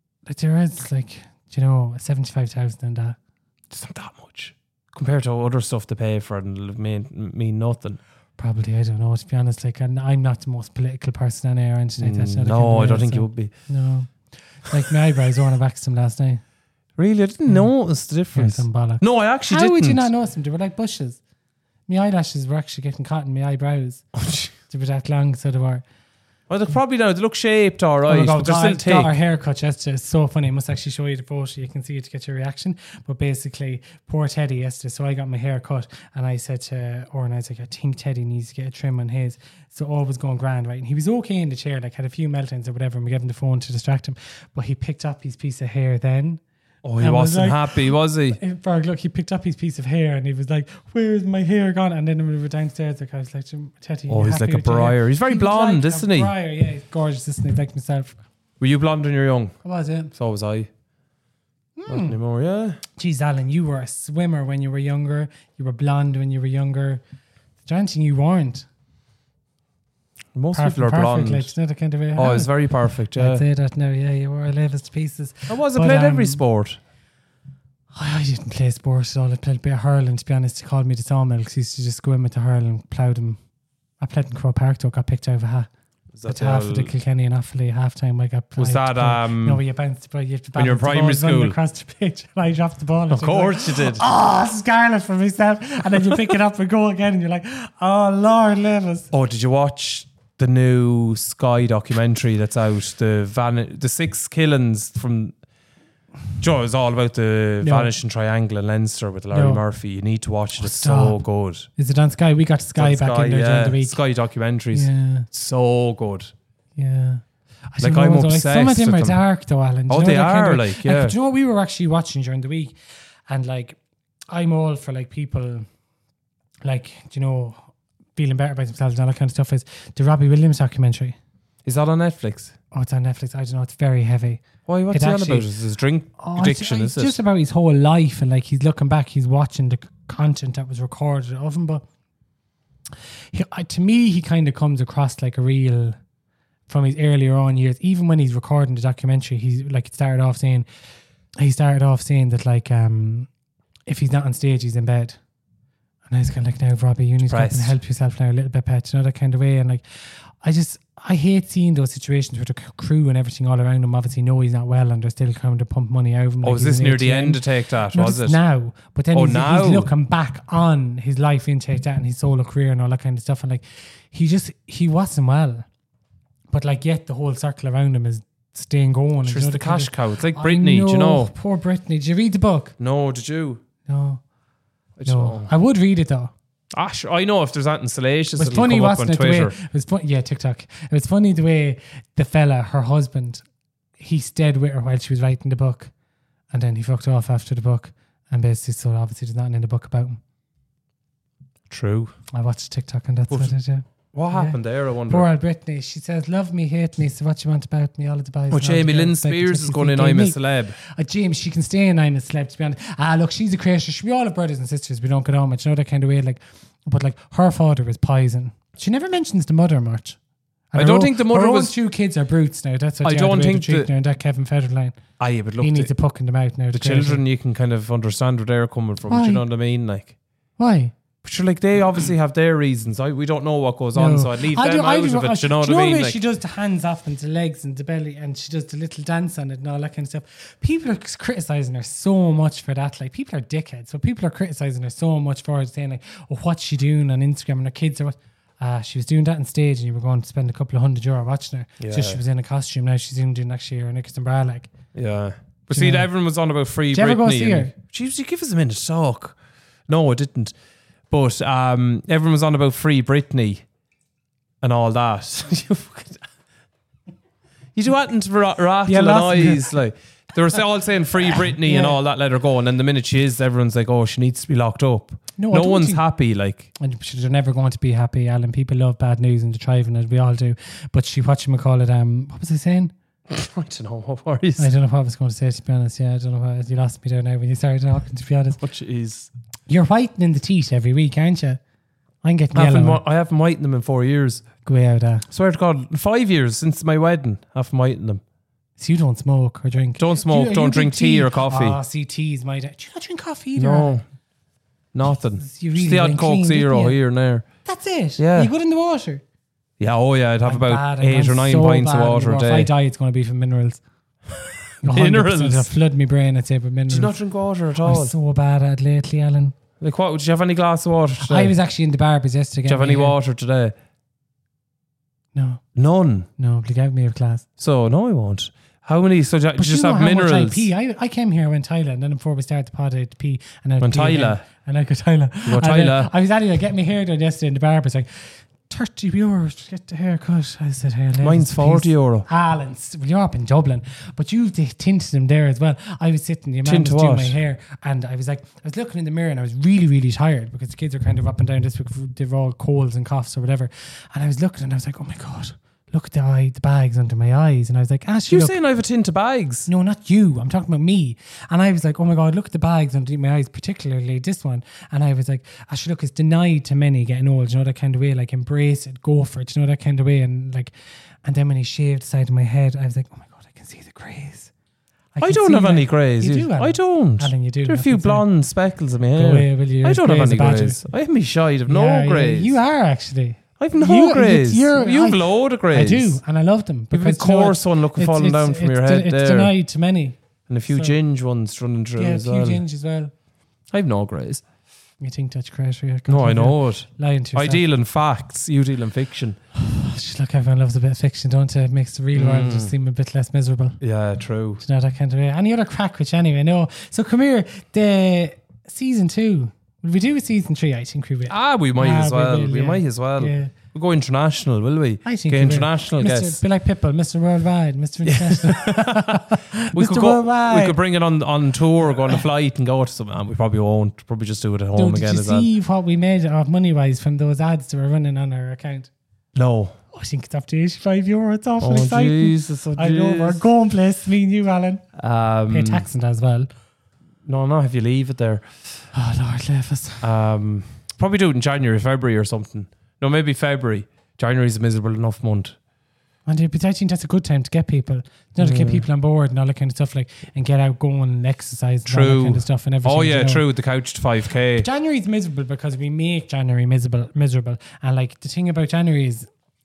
like, do you know, 75,000 in that. It's not that much compared to other stuff to pay for and mean nothing. Probably, I don't know, to be honest. Like, I'm not the most political person on air or anything like that. No, I don't think you would be. No. Like, my eyebrows were on a wax them last night. Really? I didn't notice the difference. No, I actually didn't. How would you not notice them? They were like bushes. My eyelashes were actually getting caught in my eyebrows. They were that long, so they were. Well, they probably now, they look shaped all right, but they're still thick. Got our haircut yesterday. It's so funny. I must actually show you the photo. You can see it to get your reaction. But basically, poor Teddy yesterday. So I got my hair cut and I said to Oren, I was like, I think Teddy needs to get a trim on his. So all was going grand, right? And he was okay in the chair, like had a few meltdowns or whatever, and we gave him the phone to distract him. But he picked up his piece of hair then. Oh, he wasn't happy, was he? Berg, look, he picked up his piece of hair and he was like, where is my hair gone? And then when we were downstairs, like, I was like, Teddy, oh, he's like a briar. He's very blonde, isn't he? Briar, yeah, he's gorgeous, isn't he? Like myself. Were you blonde when you were young? I was, yeah. So was I. Not anymore, yeah. Jeez, Alan, you were a swimmer when you were younger. You were blonde when you were younger. Is there anything you weren't? Most people are blonde. Like, you know, the kind of way. Oh, it's very perfect, yeah. I'd say that now, yeah. You were. I love us to pieces. I played every sport. I didn't play sports at all. I played a bit of hurling, to be honest. He called me the sawmill because he used to just go in with the hurl and plough them. I played in Crow Park though, got picked out of a hat. It's half of the Kilkenny and Offaly half time. I got. Was that no, you bounced the ball. You have to when you're in primary school across the pitch, and I dropped the ball. Of course you did. Oh, scarlet for myself, and then you pick it up and go again, and you're like, oh Lord, Levis. Oh, did you watch the new Sky documentary that's out? The 6 killings from. Joe, it's all about the Vanishing Triangle in Leinster with Larry Murphy. You need to watch it. It's so good. Is it on Sky? We got Sky back in there during the week. Sky documentaries. Yeah. So good. Yeah. I'm obsessed some of them are dark though, Alan. Oh, they are. Do you know what we were actually watching during the week? And like, I'm all for like people, like, you know, feeling better about themselves and all that kind of stuff. Is the Robbie Williams documentary. Is that on Netflix? Oh, it's on Netflix. I don't know. It's very heavy. Why? What's it on about? Is his drink addiction? It's just about his whole life, and like he's looking back, he's watching the content that was recorded of him. But to me, he kind of comes across like a real, from his earlier on years. Even when he's recording the documentary, he's like started off saying that like if he's not on stage, he's in bed. And I was kind of like, now, Robbie, you need to help yourself now a little bit, Pat. You know, that kind of way. And like, I hate seeing those situations where the crew and everything all around him obviously know he's not well and they're still trying to pump money out of him. Oh, is this near the end of Take That? No, was it? Now. But then he's looking back on his life in Take That and his solo career and all that kind of stuff. And like, he wasn't well. But like, yet the whole circle around him is staying going. It's the cash cow. It's like Britney, do you know? Poor Britney. Did you read the book? No, did you? No. I would read it though. Sure. I know if there's anything salacious, it was funny, wasn't it? It was TikTok. It was funny the way the fella, her husband, he stayed with her while she was writing the book, and then he fucked off after the book, and basically, so obviously there's nothing in the book about him. True. I watched TikTok and that's what it is. What happened there, I wonder? Poor old Britney. She says, love me, hate me, so what you want about me, all of the boys. Well, Jamie Lynn Spears is going in I'm a Celeb. James, she can stay in I'm a Celeb, to be honest. Look, she's a creator. We all have brothers and sisters. We don't get on much. You know that kind of way. Like, but like, her father was poison. She never mentions the mother much. And I don't think the mother her was... own two kids are brutes now. That's what I don't think that Kevin Federline. But look, he needs to puck in them out now. The children, you can kind of understand where they're coming from. Do you know what I mean? Like, why? But you're like, they obviously have their reasons. We don't know what goes on, so I'd leave them out of it. Do you know what I mean? Like, she does the hands up and the legs and the belly, and she does the little dance on it and all that kind of stuff. People are criticising her so much for that. Like, people are dickheads. So people are criticising her so much for it, saying like, oh, what's she doing on Instagram? And her kids are what? She was doing that on stage, and you were going to spend a couple of €100 watching her. Yeah. Just she was in a costume. Now she's doing next year a Knickers and bra, like. Yeah. But see, everyone was on about Free Britney. Did you ever go see her? She give us a minute to talk. No, I didn't. But everyone was on about Free Britney and all that. You do hadn't rattle and eyes. Like, they were all saying Free Britney and all that, let her go. And then the minute she is, everyone's like, oh, she needs to be locked up. No one's happy. Like, and they're never going to be happy, Alan. People love bad news and depriving it. We all do. But what was I saying? I don't know what worries. I don't know what I was going to say, to be honest. Yeah, I don't know what. You lost me there now when you started talking, to be honest. What is? You're whitening the teeth every week, aren't you? I'm getting yellow. I haven't whitened them in 4 years. Go out. Swear to God, 5 years since my wedding, I haven't whitened them. So you don't smoke or drink? Don't smoke, don't drink tea or coffee. Oh, see, tea is my day. Do you not drink coffee either? No, nothing. Just the odd Coke Zero here and there. That's it? Yeah. Are you good in the water? Yeah, I'd have about 8 or 9 pints of water a day. If I die, it's going to be from minerals. Minerals? It'll flood my brain, I'd say, with minerals. Do you not drink water at all? I'm so bad at it lately, Alan. Like, what? Did you have any glass of water today? I was actually in the barbers yesterday. Did you have any water today? No. None? No, but you gave me a glass. So, no, I won't. How many? So, you just have minerals? I pee. I came here, I went to Tyler, and then before we started the pod, I had to pee. And I went Tyler? And I go Tyler. You go Tyler? I was anyway getting my hair done yesterday in the barber. It's like, €30 to get the haircut. I said, hey, mine's €40. Alan, well, you're up in Dublin, but you've tinted them there as well. I was sitting, the man was doing my hair, and I was looking in the mirror, and I was really, really tired because the kids are kind of up and down this week. They're all colds and coughs or whatever. And I was looking, and I was like, oh my God, look at the bags under my eyes. And I was like, you're saying I have a tint of bags? No, not you. I'm talking about me. And I was like, oh my God, look at the bags under my eyes, particularly this one. And I was like, look, it's denied to many getting old, you know, that kind of way, like embrace it, go for it, you know, that kind of way. And then when he shaved the side of my head, I was like, oh my God, I can see the greys. I don't have any greys. You do, Alan. I don't. Alan, you do. There are a few blonde speckles in my hair. Away, will you? I don't have any greys. I have me shite of no greys. You are actually. I've no greys. You've a load of greys. I do, and I love them. You've a coarse one falling down from your head there. It's denied to many. And a few ginge ones running through as well. Yeah, a few ginge as well. I've no greys. You think that's crazy? No, I know it. Lying to yourself. I deal in facts. You deal in fiction. Just look, everyone loves a bit of fiction, don't they? It makes the real world just seem a bit less miserable. Yeah, true. You know, that kind of way. Any other crack, which anyway, no. So come here, the season 2. Will we do a season 3? I think we will. We might as well. We might as well. Yeah. We'll go international, will we? I think get international guests. Be like Pitbull, Mr. Worldwide, Mr. International. We could bring it on tour, go on a flight and go to some. We probably won't. Probably just do it at home again as well. Did you see what we made of money-wise from those ads that were running on our account? No. I think it's up to €85. It's awful exciting. Jesus, I know, we're going places, me and you, Alan. Pay tax on that as well. No, not if you leave it there. Oh, Lord, leave us. Probably do it in January, February or something. No, maybe February. January's a miserable enough month. And I think that's a good time to get people, to get people on board and all that kind of stuff, like, and get out going and exercise and all that kind of stuff and everything. Oh yeah, true. The couch to 5K. January's miserable because we make January miserable. And like the thing about January is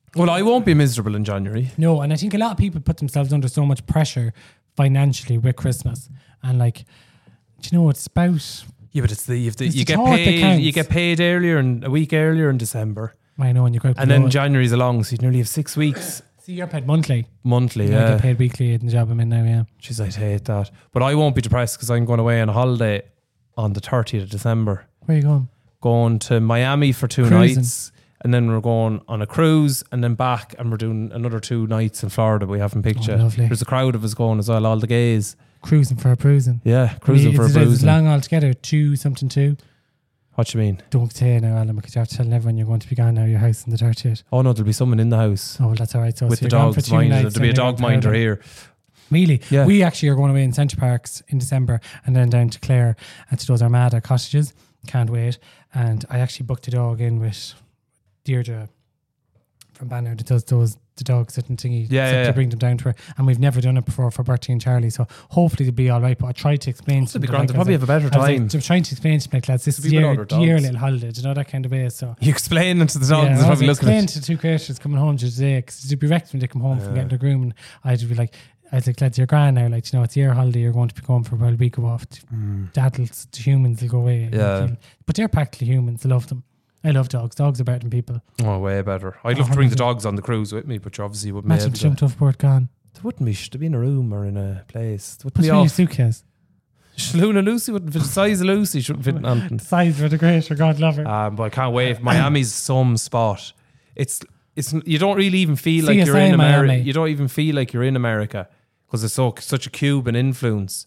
Well, I won't be miserable in January. No, and I think a lot of people put themselves under so much pressure financially with Christmas, and like, do you know, it's about. Yeah, but you get paid earlier and a week earlier in December. I know, and you and then January's along, so you nearly have 6 weeks. See, you're paid monthly. Monthly, I get paid weekly in the job I'm in now. Yeah. Jeez, I'd hate that, but I won't be depressed because I'm going away on a holiday on the 30th of December. Where are you going? Going to Miami for 2 nights, and then we're going on a cruise, and then back, and we're doing another 2 nights in Florida. We haven't picked yet. There's a crowd of us going as well, all the gays. Cruising for a bruising. Yeah, cruising for a bruising. It's long altogether, 2 something 2. What do you mean? Don't say now, Alan, because you have to tell everyone you're going to be gone now your house in the 30th. Oh no, there'll be someone in the house. Oh, well, that's all right. So with the dogs minded. There'll be a dog minder here. Really? Yeah. We actually are going away in Central Parks in December and then down to Clare and to those Armada cottages. Can't wait. And I actually booked a dog in with Deirdre from Banner that does the dog sitting thingy to bring them down to her. And we've never done it before for Bertie and Charlie, so hopefully they'll be all right. But I tried to explain to them. They'll probably have a better time. I'm trying to explain to my lads, this is your little holiday, do you know, that kind of way. So you explain it to the dogs. Yeah, I was explaining to 2 creatures coming home today, because they'd be wrecked when they come home from getting their groom, and I'd be like, lads, you're grand now, like, you know, it's your holiday, you're going to be going for a week off. The humans will go away. Yeah. But they're practically humans, I love them. I love dogs. Dogs are better than people. Oh, way better. I'd love to bring the dogs on the cruise with me, but you obviously wouldn't be able to. Jumped overboard, gone. They wouldn't be. They'd be in a room or in a place. Put me in your suitcase. Luna Lucy wouldn't fit. The size of Lucy shouldn't fit in anything. Size for the greater, God love her. But I can't wait. Miami's some spot. It's. You don't really even feel like you're in America. You don't even feel like you're in America because it's such a Cuban influence.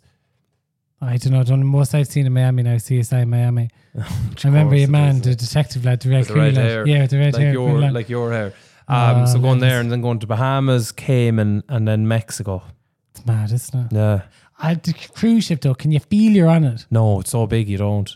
I don't know. The most I've seen in Miami now, CSI Miami. I remember your man, the detective lad, the red hair. Yeah, the red hair. Like your hair. So going there and then going to Bahamas, Cayman, and then Mexico. It's mad, isn't it? Yeah. The cruise ship though, can you feel you're on it? No, it's so big you don't.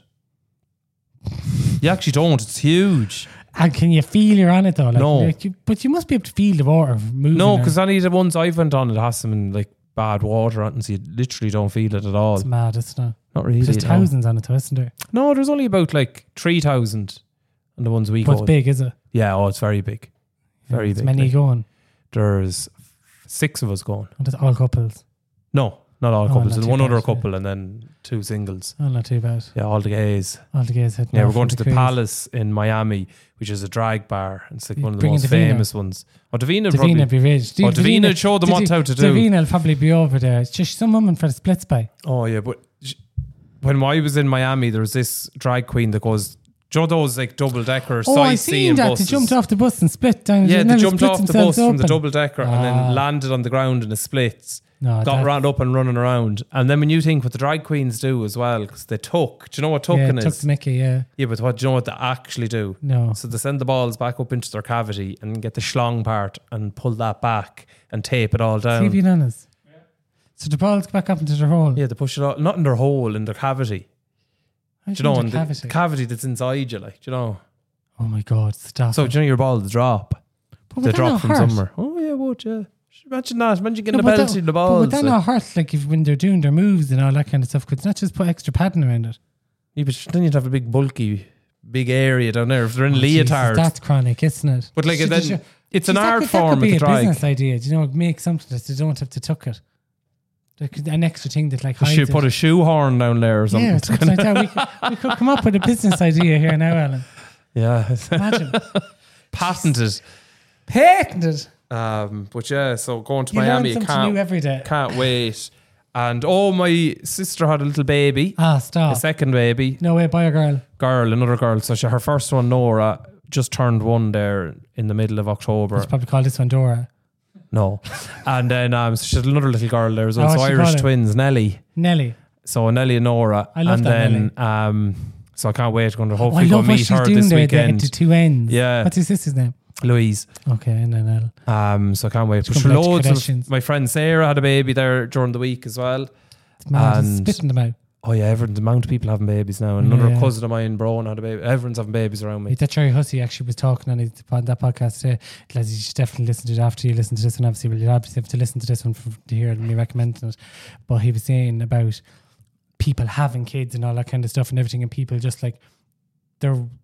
You actually don't. It's huge. And can you feel you're on it though? Like, no. But you must be able to feel the water moving. No, because any of the ones I've went on, it has some in like bad water on it, so you literally don't feel it at all. It's mad, isn't it? Not really. There's thousands on it though, isn't there? No, there's only about like 3,000 on the ones we go. But it's big, is it? Yeah, it's very big. Very big. Many going? There's 6 of us going. And that's all couples? No, not all couples. There's one other couple and then 2 singles. Oh, not too bad. Yeah, all the gays. Yeah, we're going to the Palace in Miami, which is a drag bar. It's like one of the most famous ones. Oh, Davina would be rich. Davina would show them how to do. Davina will probably be over there. It's just some woman for the splits by. Oh, yeah, but when I was in Miami, there was this drag queen that goes, do you know those like double-decker sightseeing buses? They jumped off the bus and split down. Yeah, they jumped off the bus from the double-decker and then landed on the ground in a splits. Got round up and running around. And then when you think what the drag queens do as well, because they tuck. Do you know what tucking is? Tuck the Mickey, yeah. Yeah, but do you know what they actually do? No. So they send the balls back up into their cavity and get the schlong part and pull that back and tape it all down. See if you're honest. Yeah. So the balls go back up into their hole? Yeah, they push it all, not in their hole, in their cavity. Do you know, in the cavity that's inside you, like, do you know? Oh my God, stop. So do you know your balls drop? They drop from somewhere. Oh yeah, would yeah. Imagine that. Imagine getting a belt in the balls. But would that not hurt, like, when they're doing their moves and all that kind of stuff? Could not just put extra padding around it? Yeah, but then you'd have a big bulky, big area down there if they're in leotards. That's chronic, isn't it? But like, it's an art form. That could be a business idea. Do you know, make something that they don't have to tuck it. An extra thing that like hides it. Put a shoehorn down there or something. Yeah, something like that. We could come up with a business idea here now, Alan. Yeah. Imagine. Patented. But yeah, so going to Miami, learn something new every day. Can't wait. And my sister had a little baby. Stop. A second baby. No way, boy or girl? Another girl. So her first one, Nora, just turned 1 there in the middle of October. Let's probably call this one Dora. No. And then so she had another little girl there as well. So Irish twins, Nelly. So Nelly and Nora. I love that Nelly. So I can't wait. Going to hopefully go meet her this weekend. To 2 ends. Yeah. What's his sister's name? Louise. Okay, and so I can't wait. But loads of my friend Sarah had a baby there during the week as well. It's mad. And spitting them out. Oh yeah, the amount of people having babies now. And another cousin of mine, Brown, had a baby. Everyone's having babies around me. That Cherry Hussey actually was talking on that podcast today. Lads, you should definitely listen to it after you listen to this one. Obviously, well, you obviously have to listen to this one to hear me recommending it. But he was saying about people having kids and all that kind of stuff and everything, and people just like they're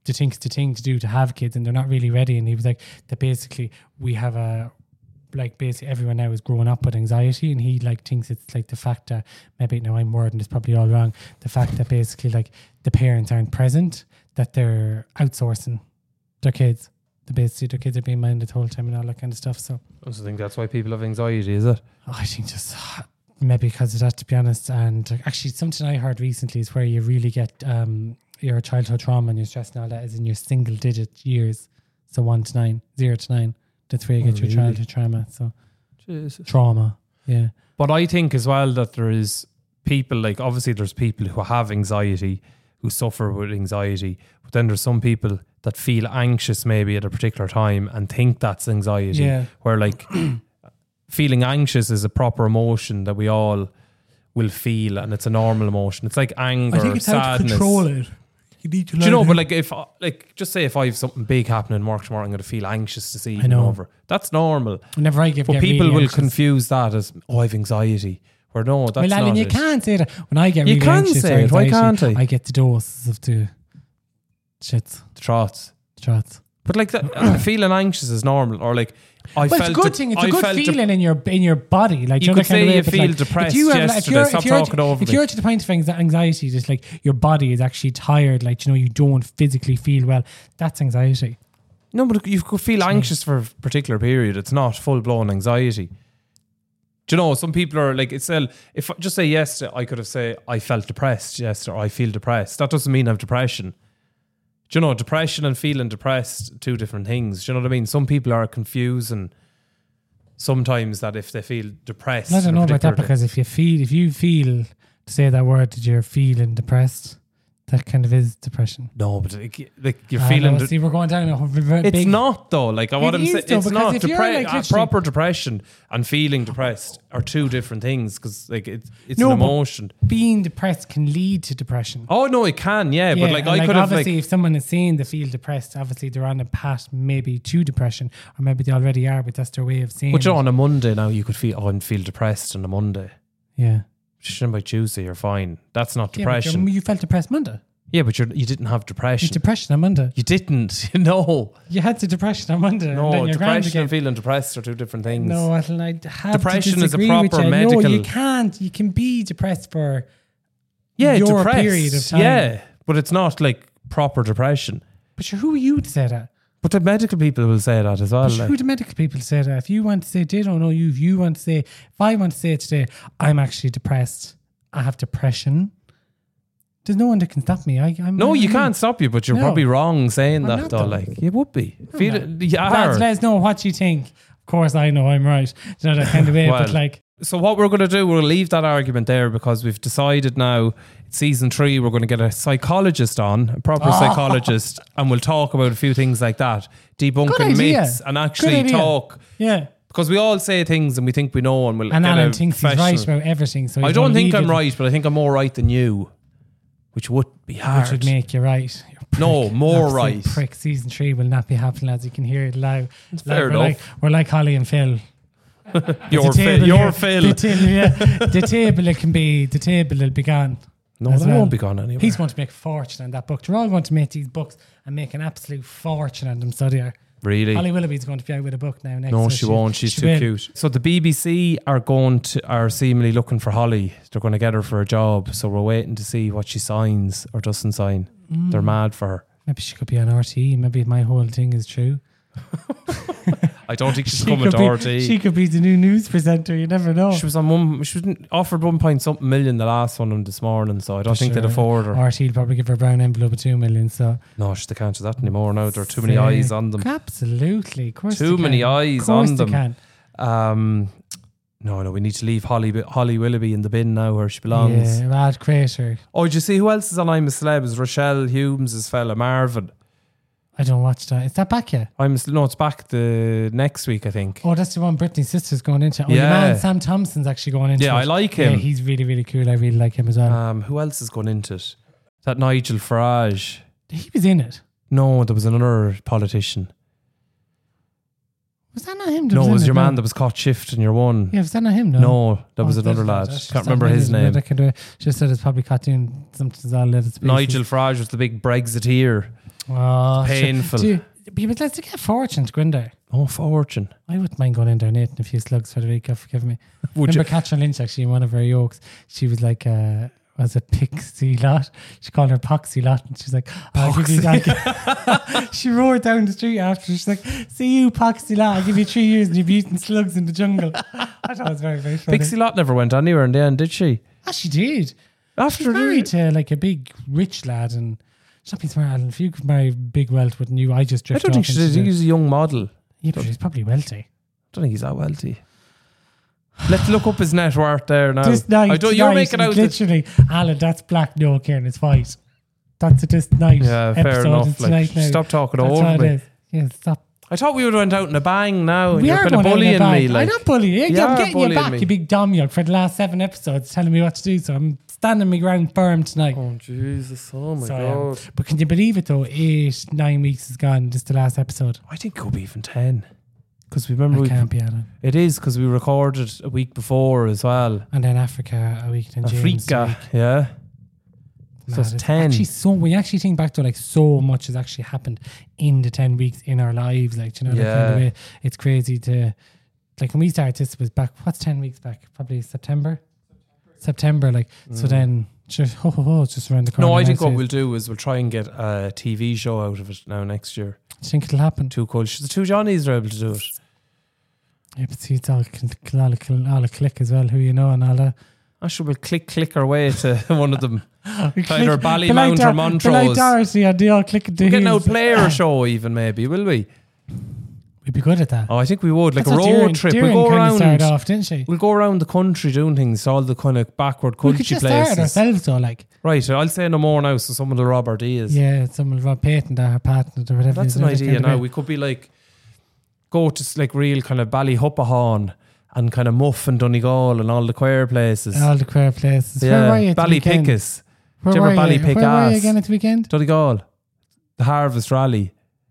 thing to do to have kids, and they're not really ready. And he was like that basically we have basically everyone now is growing up with anxiety, and he like thinks it's like the fact that maybe now I'm wording this probably all wrong. The fact that basically like the parents aren't present, that they're outsourcing their kids. Basically their kids are being minded the whole time and all that kind of stuff. So I also think that's why people have anxiety, is it? I think just maybe because of that, to be honest. And actually something I heard recently is where you really get your childhood trauma and your stress and all that is in your single digit years. So 1 to 9, 0 to 9. That's where you get your childhood trauma. So trauma, yeah. But I think as well that there is people, like obviously there's people who have anxiety, who suffer with anxiety, but then there's some people that feel anxious maybe at a particular time and think that's anxiety. Yeah. Where like feeling anxious is a proper emotion that we all will feel, and it's a normal emotion. It's like anger, I think it's sadness. How to control it. You need to learn. Do you know, but like if just say if I have something big happening in work tomorrow, I'm going to feel anxious to see it over. That's normal. Whenever I but people will confuse that as I have anxiety. Or no, that's not Alan, you can't say that. When I get really anxious or anxiety, why can't I? I get the doses of the shits. The trots. But like that, feeling anxious is normal. Or like it's a good thing. It's a good feeling in your body. Like you could say you feel depressed yesterday. Stop talking over me. If you're to the point of anxiety, just like your body is actually tired, like you don't physically feel well, that's anxiety. No, but you could feel anxious for a particular period. It's not full blown anxiety. Do you know, some people are like, if just say yesterday, I could have said I felt depressed yesterday, or I feel depressed. That doesn't mean I have depression. Do you know, depression and feeling depressed, 2 different things. Do you know what I mean? Some people are confusing sometimes that if they feel depressed. I don't know about that, because if you feel, to say that word, that you're feeling depressed, that kind of is depression. No, but like you're feeling. See, we're going down a big. It's not though. Like I want to say, it's not proper depression and feeling depressed are 2 different things, because like it's an emotion. Being depressed can lead to depression. Oh no, it can. Yeah, but like I could have obviously if someone is saying they feel depressed, obviously they're on a path maybe to depression, or maybe they already are, but that's their way of saying. But on a Monday now, you could feel depressed on a Monday. Yeah. By Tuesday, you're fine. That's not depression. But you felt depressed Monday. Yeah, but you didn't have depression. You depression on Monday. You didn't. No. You had the depression on Monday. No, depression and feeling depressed are 2 different things. No, I have depression to is a proper medical. No, you can't. You can be depressed for your depressed period of time. Yeah, but it's not like proper depression. But who are you to say that? But the medical people will say that as well. But who the medical people say that? If you want to say they don't know you, if you want to say, if I want to say today, I'm actually depressed, I have depression, there's no one that can stop me. You can't stop you, but you're probably wrong saying that though. Like you would be. Let us know what you think. Of course, I know I'm right. You know that kind of way. But like, so what we're going to do, we'll leave that argument there, because we've decided now. Season 3, we're going to get a psychologist on, a proper psychologist, and we'll talk about a few things like that, debunking myths, and actually talk. Yeah. Because we all say things and we think we know, and we'll. And Alan thinks he's right about everything. So I don't think I'm right, but I think I'm more right than you, which would be hard. Which would make you right. No, more right. Prick. Season 3 will not be happening, as you can hear it loud. Fair enough. We're like Holly and Phil. Your Phil. The table will be gone. No, that won't be gone anywhere. He's going to make a fortune on that book. They're all going to make these books and make an absolute fortune on them. So they are. Really? Holly Willoughby's going to be out with a book now next. No, she won't. She's too cute. So the BBC are seemingly looking for Holly. They're going to get her for a job. So we're waiting to see what she signs or doesn't sign. They're mad for her. Maybe she could be on RTE. Maybe my whole thing is true. I don't think she's coming to RTE. She could be the new news presenter. You never know. She was offered 1.something million the last one this morning, so I don't think they'd afford her. RTE will probably give her a brown envelope of 2 million. So no, they can't do that anymore now. There are too many eyes on them. Absolutely, of course. Too many eyes on them. Can. No, we need to leave Holly Willoughby in the bin now where she belongs. Yeah, rad crater. Oh, did you see who else is on I'm a Celeb? Is Rochelle Humes' fella Marvin. I don't watch that. Is that back yet? It's back the next week, I think. Oh, that's the one Britney's sister's going into. Oh, yeah. Your man Sam Thompson's actually going into it. I like him. Yeah, he's really, really cool. I really like him as well. Who else is going into it? That Nigel Farage. He was in it. No, there was another politician. Was that not him? No, it was your man that was caught shifting your one. Yeah, was that not him? No, that was another lad. Can't remember his name. Just said it's probably caught doing something. Nigel Farage was the big Brexiteer. Painful. But let's get Fortune to go in there. Oh, Fortune. I wouldn't mind going in there and eating a few slugs for the week. Forgive me. Remember Catherine Lynch, actually, in one of her yokes, she was like, was a pixie lot. She called her Poxy lot. And she's like, I'll give you that. She roared down the street after. She's like, see you, Poxy lot. I'll give you 3 years and you've eaten slugs in the jungle. I thought it was very, very funny. Pixie lot never went anywhere in the end, did she? Ah, she did. After married to like a big rich lad, and she's not being smart. And if you could marry big wealth with you, I just drifted. I don't think she did. He's a young model. Yeah, but he's probably wealthy. I don't think he's that wealthy. Let's look up his net worth there now. This night, you're making out literally, Alan, that's black. No, Kieran, it's white. That's a this night. Yeah, fair enough. Like, stop talking over me. Yeah, stop. I thought we would have went out in a bang now. We you're are kind of bullying me. Like, I'm not bullying you. I'm getting you back, me. you big domyog, for the last 7 episodes, telling me what to do. So I'm standing my ground firm tonight. Oh, Jesus. Oh, my God. But can you believe it, though? 8-9 weeks is gone. This is the last episode. I think it could be even 10. Because we remember... It can't be, Alan. It is, because we recorded a week before as well. And then Africa a week. And James Africa, yeah. So it's 10. Actually, when you actually think back to like so much has actually happened in the 10 weeks in our lives, like, you know, that kind of way. It's crazy to, like, when we started this was back, what's 10 weeks back? Probably September, like, so then just it's just around the corner. No, I think what we'll do is we'll try and get a TV show out of it now next year. Do you think it'll happen? Too cool. The 2 Johnnies are able to do it. Yeah, but see, it's all a click as well, who you know, and all that. I should we'll click our way to one of them. Either Ballymount or Montrose. Like Dorothy and they all click into getting out player show even maybe, will we? We'd be good at that. Oh, I think we would. Like a road trip. We'll go around. Started off, didn't she? We'll go around the country doing things, all the kind of backward country places. We could just start ourselves though, like. Right, I'll say no more now, so someone will rob our ideas. Yeah, someone will rob patent or her patent or whatever. That's an idea now. We could be like, go to like real kind of Ballyhuppahawn and kind of Muff and Donegal and all the queer places. Yeah, where were you Ballypickus. Where were you again at the weekend? Donegal. The Harvest Rally.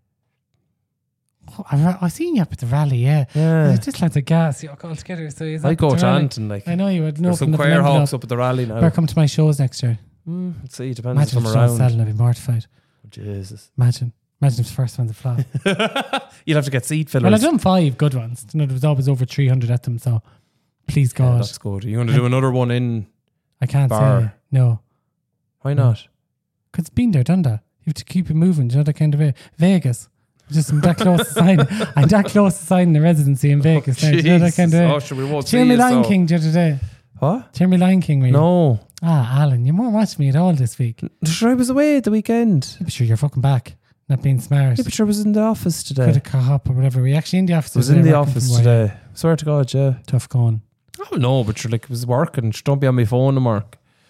Oh, I seen you up at the rally, yeah. Just like the gas, you all together. So I go to Anton, like. I know you would. There's some queer hawks up at the rally now. Better come to my shows next year. Let's see, depends Imagine if I'm around. Selling, I'd be mortified. Oh, Jesus. Imagine if the first one's a flop. You'll have to get seat fillers. Well, I've done 5 good ones. You know, there was always over 300 at them, so please God. Yeah, that's good. Are you going to do another one in I can't bar? Say. No. Why not? Because it's been there, done that. You have to keep it moving, you know, that kind of way. Vegas. Just I'm that close to signing. I'm that close to signing the residency in Vegas. Oh, you know that kind of way. Oh, sure, we won't see Jeremy you, Lion King the other day. What? Jeremy Lion King, were you? No. Alan, you won't watch me at all this week. Sure, I was away at the weekend. Yeah, but sure, you're fucking back. Not being smart. Yeah, but sure, I was in the office today. Could have caught up or whatever. Were you actually in the office? I was in the office today. Swear to God, yeah. Tough going. Oh, no, but sure, like, it was working. Don't be on my phone no more.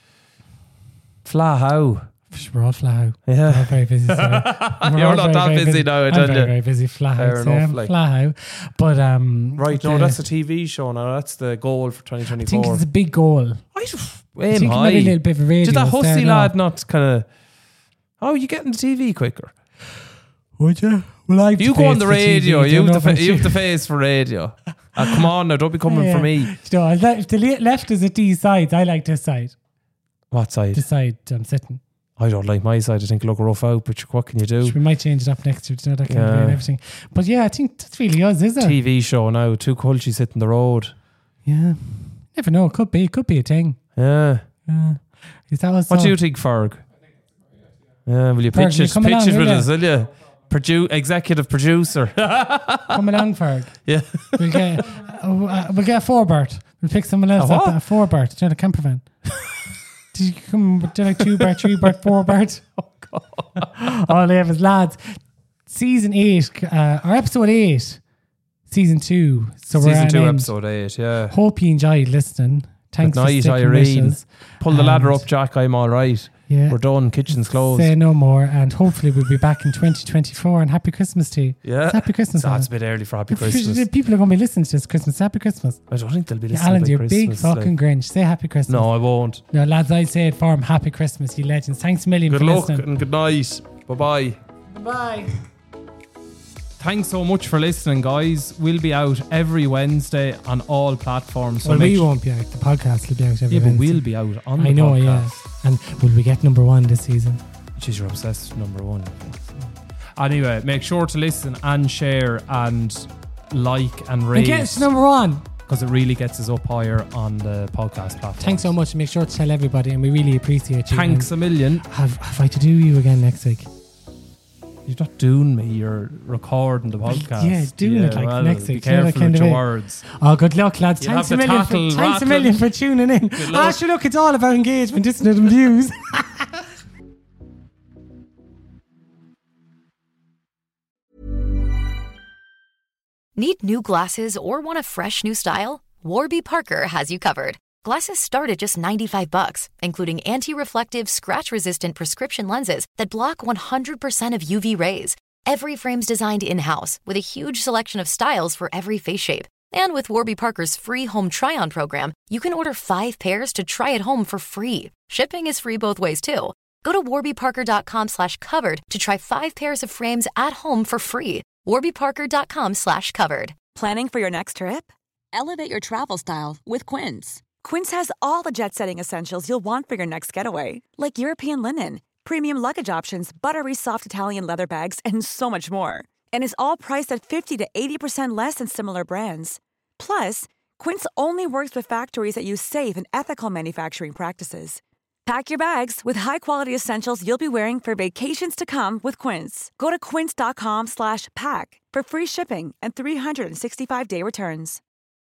Flat how? We're all flat out. Yeah. We're all very busy. You're not that busy now, I tell you. Very busy. Flat out. Fair enough, like. Flat out. But, right, no, that's a TV show now. That's the goal for 2024. I think it's a big goal. I aim high. Maybe a little bit of radio. Did that hussy lad not kind of... Oh, you getting the TV quicker? Would you? Well, you go on the radio. You have the face for radio. Come on now, don't be coming for me. You know, if the left is at these sides, I like this side. What side? The side I'm sitting. I don't like my side. I think I look rough out, but what can you do? We might change it up next year, you know, that kind of way and everything. But yeah, I think that's really us, is it? TV show now, 2 cultures hitting the road. Yeah. Never know, it could be a thing. Yeah. Is that what do you think, Ferg? Yeah, will you pitch it with us, will you? Executive producer. Come along, Ferg. Yeah. We'll get a 4-Bert. We'll pick someone else up. A 4-Bert. Do you know, a camper van? Did you come with like 2-Bert, 3-Bert, 4-Bert? Oh, God. All they have is lads. Season 8, or episode 8, season 2. So we're season 2, episode 8, yeah. Hope you enjoyed listening. Thanks Good night, for sticking Irene. with us. Pull the ladder up, Jack. I'm all right. Yeah. We're done. Kitchen's closed. Say no more. And hopefully we'll be back in 2024. And happy Christmas to you. Yeah. It's happy Christmas. It's a bit early for happy Christmas. People are going to be listening to this Christmas. Happy Christmas. I don't think they'll be listening Alan, to you're Christmas. Big fucking Grinch. Say happy Christmas. No, I won't. No, lads, I'd say it for him. Happy Christmas, you legends. Thanks a million for listening. Good luck and good night. Bye-bye. Bye. Thanks so much for listening, guys. We'll be out every Wednesday on all platforms. So we won't be out. The podcast will be out every Wednesday. But we'll be out on the podcast. I know, yeah. And will we get number 1 this season? Jeez, you're obsessed with number 1. Anyway, make sure to listen and share and like and rate. And get us to number 1. Because it really gets us up higher on the podcast platform. Thanks so much. Make sure to tell everybody, and we really appreciate you. Thanks a million. Have I to do you again next week? You're not doing me. You're recording the podcast. Yeah, doing it next week. Be careful with your words. Oh, good luck, lads. Thanks a million for tuning in. Actually, look, it's all about engagement, isn't it, and views. Need new glasses or want a fresh new style? Warby Parker has you covered. Glasses start at just $95, including anti-reflective, scratch-resistant prescription lenses that block 100% of UV rays. Every frame's designed in-house with a huge selection of styles for every face shape. And with Warby Parker's free home try-on program, you can order 5 pairs to try at home for free. Shipping is free both ways, too. Go to warbyparker.com/covered to try 5 pairs of frames at home for free. warbyparker.com/covered. Planning for your next trip? Elevate your travel style with Quince. Quince has all the jet-setting essentials you'll want for your next getaway, like European linen, premium luggage options, buttery soft Italian leather bags, and so much more. And is all priced at 50 to 80% less than similar brands. Plus, Quince only works with factories that use safe and ethical manufacturing practices. Pack your bags with high-quality essentials you'll be wearing for vacations to come with Quince. Go to quince.com/pack for free shipping and 365-day returns.